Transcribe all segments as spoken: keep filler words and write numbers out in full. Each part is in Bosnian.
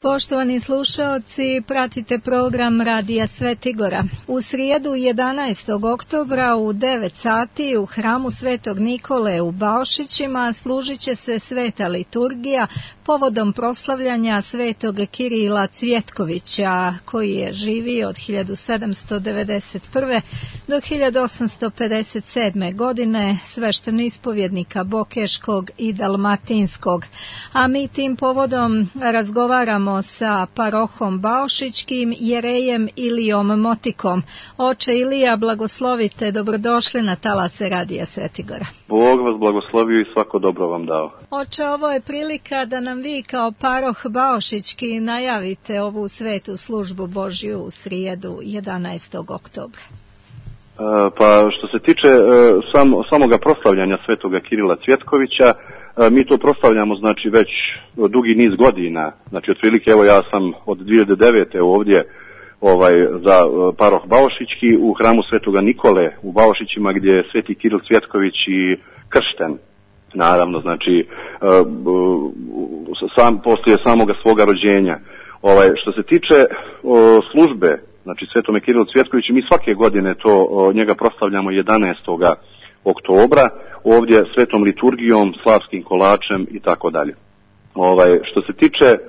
Poštovani slušaoci, pratite program Radija Svetigora. U srijedu jedanaestog oktobra u devet sati u hramu Svetog Nikole u Baošićima služit će se sveta liturgija povodom proslavljanja Svetog Kirila Cvjetkovića, koji je živio od hiljadu sedamsto devedeset prve. do hiljadu osamsto pedeset sedme. godine, sveštenoispovjednika Bokeškog i Dalmatinskog. A mi tim povodom razgovaramo sa parohom Baošićkim, jerejem Ilijom Motikom. Oče Ilija, blagoslovite, dobrodošli na talase Radija Svetigora. Bog vas blagoslovio i svako dobro vam dao. Oče, ovo je prilika da nam vi kao paroh Baošićki najavite ovu svetu službu Božju u srijedu jedanaestog oktobra. E, pa što se tiče e, sam, samoga proslavljanja Svetoga Kirila Cvjetkovića, mi to proslavljamo znači već dugi niz godina, znači otprilike evo ja sam od dvije hiljade devete. ovdje ovaj za paroh Baošićki u hramu Svetoga Nikole u Baošićima, gdje je Sveti Kiril Cvjetković i kršten, naravno, znači sam poslije samoga svoga rođenja. Ovaj što se tiče o, službe, znači Svetome Kirilu Cvjetkoviću, mi svake godine to o, njega proslavljamo jedanaestog oktobra, ovdje svetom liturgijom, slavskim kolačem i tako dalje. Ovaj što se tiče e,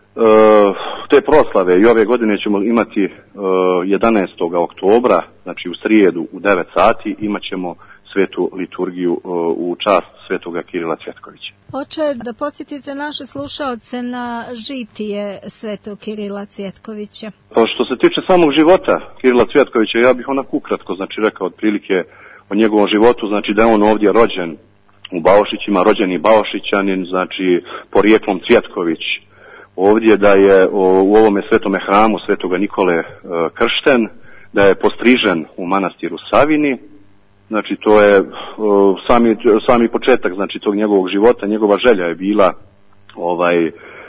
te proslave, i ove godine ćemo imati e, jedanaestog oktobra, znači u srijedu u devet sati imat ćemo svetu liturgiju e, u čast Svetoga Kirila Cvjetkovića. Oče, da podsjetite naše slušaoce na žitije Svetog Kirila Cvjetkovića. Pa što se tiče samog života Kirila Cvjetkovića, ja bih onako ukratko znači rekao otprilike o njegovom životu, znači da je on ovdje rođen u Baošićima, rođeni Baošićanin, znači porijeklom Cvjetković, ovdje da je u ovome svetome hramu Svetoga Nikole kršten, da je postrižen u manastiru Savini, znači to je sami, sami početak znači tog njegovog života. Njegova želja je bila ovaj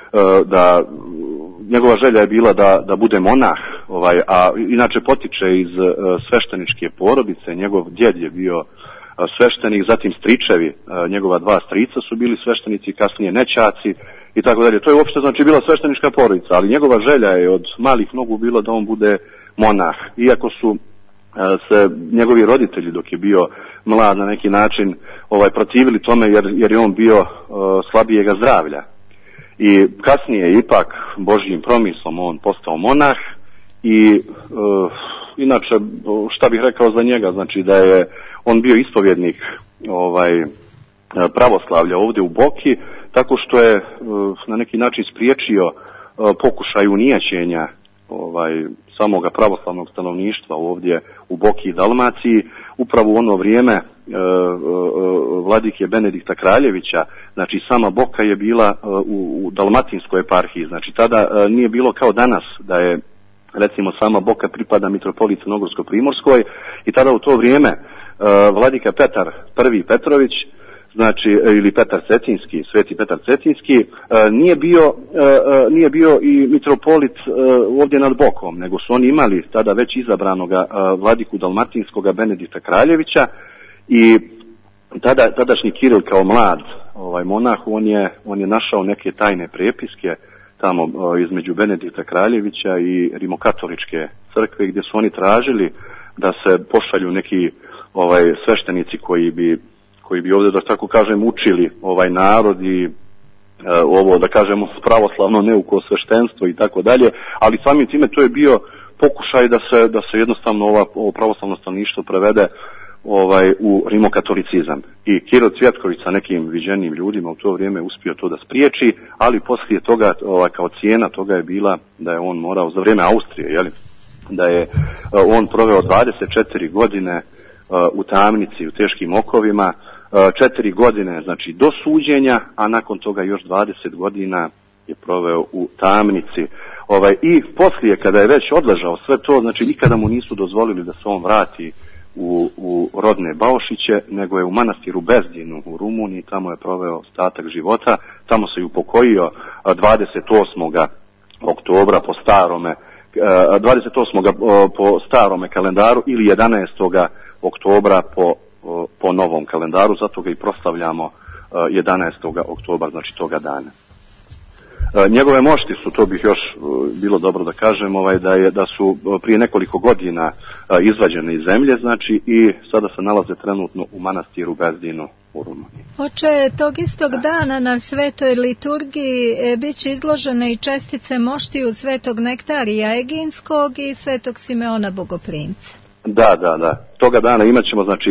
da njegova želja je bila da, da bude monah, ovaj, a inače potiče iz uh, svešteničke porodice. Njegov djed je bio uh, sveštenik, zatim stričevi, uh, njegova dva strica su bili sveštenici, kasnije nećaci i tako dalje. To je uopšte znači bila sveštenička porodica, ali njegova želja je od malih nogu bilo da on bude monah. Iako su uh, se njegovi roditelji dok je bio mlad na neki način ovaj protivili tome, jer, jer je on bio uh, slabijega zdravlja. I kasnije ipak Božjim promislom on postao monah i uh, inače šta bih rekao za njega, znači da je on bio ispovjednik ovaj pravoslavlja ovdje u Boki, tako što je uh, na neki način spriječio uh, pokušaj unijaćenja ovaj samoga pravoslavnog stanovništva ovdje u Boki i Dalmaciji, upravo u ono vrijeme e, e, vladike Benedikta Kraljevića. Znači sama Boka je bila e, u, u Dalmatinskoj eparhiji, znači tada e, nije bilo kao danas da je recimo sama Boka pripada mitropoliji Crnogorsko-Primorskoj, i tada u to vrijeme e, vladika Petar prvi Petrović, znači ili Petar Cetinski, Sveti Petar Cetinski, e, nije bio e, nije bio i mitropolit e, ovdje nad Bokom, nego su oni imali tada već izabranoga e, vladiku Dalmatinskoga Benedikta Kraljevića, i tada tadašnji Kiril kao mlad ovaj monah, on je on je našao neke tajne prepiske tamo e, između Benedikta Kraljevića i rimokatoličke crkve, gdje su oni tražili da se pošalju neki ovaj sveštenici koji bi koji bi ovdje, da tako kažem, učili ovaj narod i e, ovo, da kažemo, pravoslavno neuko sveštenstvo i tako dalje, ali samim time to je bio pokušaj da se da se jednostavno ova, ovo pravoslavno stanovništvo prevede ovaj u rimokatolicizam. I Kiril Cvjetković sa nekim viđenim ljudima u to vrijeme uspio to da spriječi, ali poslije toga, ovaj, kao cijena toga je bila da je on morao za vrijeme Austrije, jeli, da je on proveo dvadeset četiri godine u tamnici, u teškim okovima, četiri godine znači do suđenja, a nakon toga još dvadeset godina je proveo u tamnici. Ovaj, i poslije kada je već odležao sve to, znači nikada mu nisu dozvolili da se on vrati u, u rodne Baošiće, nego je u manastiru Bezdinu u Rumuniji, tamo je proveo ostatak života, tamo se i upokojio dvadeset osmog oktobra po starome dvadeset osmog po starome kalendaru ili jedanaestog oktobra po po novom kalendaru, zato ga i proslavljamo jedanaestog oktobra, znači toga dana. Njegove mošti su, to bih još bilo dobro da kažem, ovaj, da, je, da su prije nekoliko godina izvađene iz zemlje, znači, i sada se nalaze trenutno u manastiru Bezdinu u Rumuniji. Oče, tog istog dana na svetoj liturgiji e, bit će izložene i čestice moštiju svetog Nektarija Eginskog i svetog Simeona Bogoprimca. Da, da, da. Toga dana imat ćemo, znači,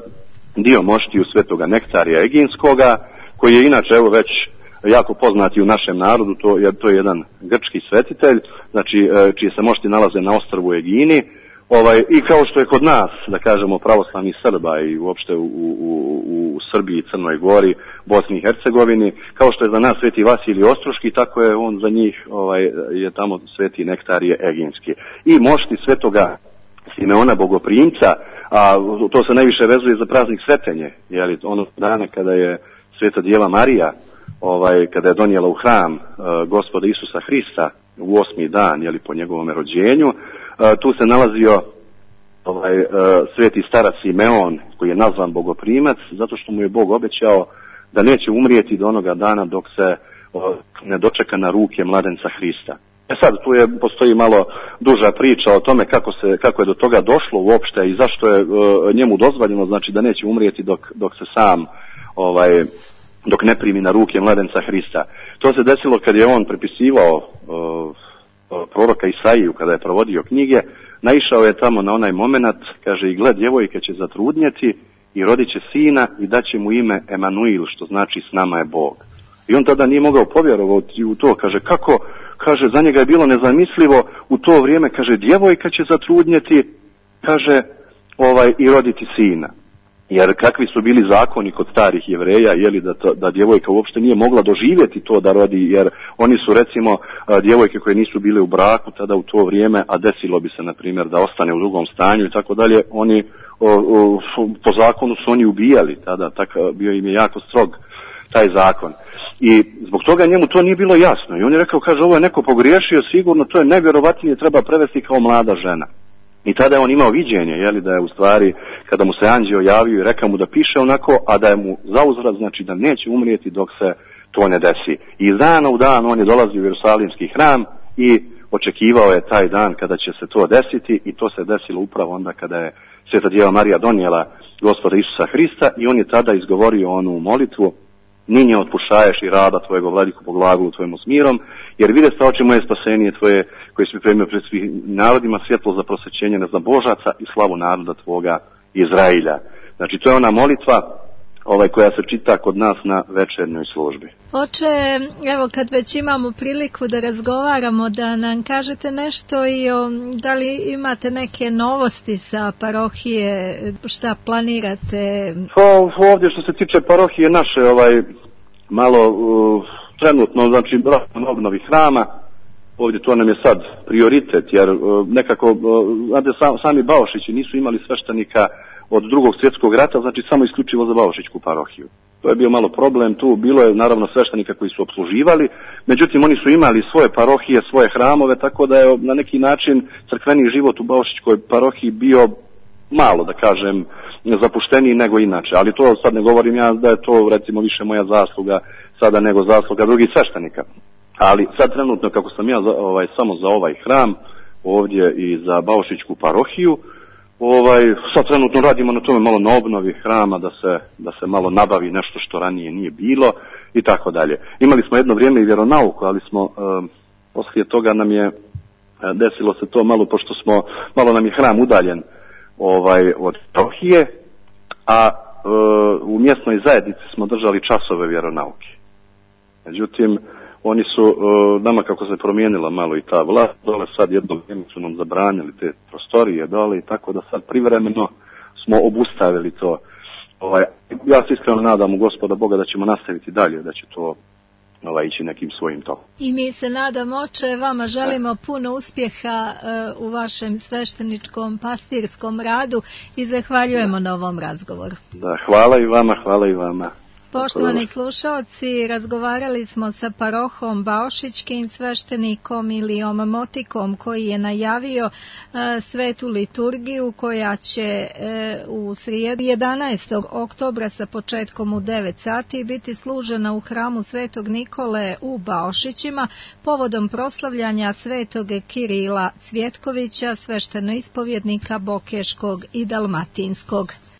dio moštiju svetoga Nektarija Eginskoga, koji je inače, evo, već jako poznati u našem narodu, to, jer to je jedan grčki svetitelj, znači, čije se mošti nalaze na ostrvu Egini, ovaj, i kao što je kod nas, da kažemo, pravoslavnih Srba i uopšte u, u, u Srbiji, Crnoj Gori, Bosni i Hercegovini, kao što je za nas sveti Vasilij Ostroški, tako je on za njih, ovaj, je tamo sveti Nektarije Eginski. I mošti svetoga Simeona Bogoprimca, a to se najviše vezuje za praznik Svetenje, jer ono dana kada je Sveta Djeva Marija, ovaj, kada je donijela u hram uh, Gospoda Isusa Hrista u osmi dan, jeli, po njegovom rođenju, uh, tu se nalazio ovaj, uh, sveti starac Simeon, koji je nazvan Bogoprimac, zato što mu je Bog obećao da neće umrijeti do onoga dana dok se uh, ne dočeka na ruke mladenca Hrista. E sad, tu je, postoji malo duža priča o tome kako, se, kako je do toga došlo uopšte i zašto je uh, njemu dozvoljeno, znači da neće umrijeti dok, dok se sam ovaj, dok ne primi na ruke mladenca Hrista. To se desilo kad je on prepisivao uh, proroka Isaiju, kada je provodio knjige, naišao je tamo na onaj moment, kaže, i gled, djevojka će zatrudnjeti i rodit će sina i daće mu ime Emanuil, što znači s nama je Bog. I on tada nije mogao povjerovati u to, kaže, kako, kaže, za njega je bilo nezamislivo u to vrijeme, kaže, djevojka će zatrudnjeti, kaže, ovaj, i roditi sina. Jer kakvi su bili zakoni kod starih Jevreja, jeli, da, to, da djevojka uopšte nije mogla doživjeti to da rodi, jer oni su, recimo, djevojke koje nisu bile u braku tada u to vrijeme, a desilo bi se, na primjer, da ostane u drugom stanju i tako dalje, oni, o, o, po zakonu su oni ubijali tada, tako, bio im je jako strog taj zakon. I zbog toga njemu to nije bilo jasno. I on je rekao, kaže, ovo je neko pogriješio, sigurno, to je najvjerovatnije, treba prevesti kao mlada žena. I tada je on imao viđenje, jeli, da je u stvari, kada mu se anđeo javio i rekao mu da piše onako, a da je mu zauzvrat, znači da neće umrijeti dok se to ne desi. I iz dana u dan on je dolazio u Jerusalimski hram i očekivao je taj dan kada će se to desiti, i to se desilo upravo onda kada je Sveta Djeva Marija donijela Gospoda Isusa Hrista, i on je tada izgovorio onu molitvu: ninje otpušaješ i raba tvojego, vladiku, po glagolu tvojemu s mirom, jer vide sta oči moje spasenije tvoje, koji si pripremio pred svih narodima, svjetlo za prosvećenje neznabožaca i slavu naroda tvoga Izrailja. Znači, to je ona molitva ovaj, koja se čita kod nas na večernjoj službi. Oče, evo, kad već imamo priliku da razgovaramo, da nam kažete nešto i o, da li imate neke novosti sa parohije, šta planirate? O, ovdje što se tiče parohije naše, ovaj, malo uh, trenutno, znači, radimo obnovi hrama. Ovdje to nam je sad prioritet, jer uh, nekako, uh, sam, sami Baošići nisu imali sveštenika od drugog svjetskog rata, znači samo isključivo za Baošićku parohiju. To je bio malo problem tu, bilo je naravno sveštenika koji su obsluživali, međutim oni su imali svoje parohije, svoje hramove, tako da je na neki način crkveni život u Baošićkoj parohiji bio malo, da kažem, zapušteniji nego inače, ali to sad ne govorim ja da je to recimo više moja zasluga sada nego zasluga drugih sveštenika. Ali sad trenutno, kako sam ja ovaj, samo za ovaj hram ovdje i za Baošićku parohiju, ovaj, sad trenutno radimo na tome malo na obnovi hrama, da se, da se malo nabavi nešto što ranije nije bilo i tako dalje. Imali smo jedno vrijeme i vjeronauku, ali smo e, poslije toga nam je desilo se to malo, pošto smo, malo nam je hram udaljen ovaj, od parohije, a e, u mjesnoj zajednici smo držali časove vjeronauke. Međutim, oni su uh, nama, kako se promijenila malo i ta vlast, dole sad jedno vrijeme su nam zabranili te prostorije dole, i tako da sad privremeno smo obustavili to. Ovaj, ja se iskreno nadam u Gospoda Boga da ćemo nastaviti dalje, da će to ovaj, ići nekim svojim tokom. I mi se nadamo, oče, vama želimo puno uspjeha uh, u vašem svešteničkom pastirskom radu i zahvaljujemo na ovom razgovoru. Da, hvala i vama, hvala i vama. Poštovani slušalci, razgovarali smo sa parohom Baošićkim, sveštenikom Ilijom Motikom, koji je najavio e, svetu liturgiju koja će e, u srijedu jedanaestog oktobra sa početkom u devet sati biti služena u hramu Svetog Nikole u Baošićima povodom proslavljanja Svetog Kirila Cvjetkovića, sveštenoispovjednika Bokeškog i Dalmatinskog.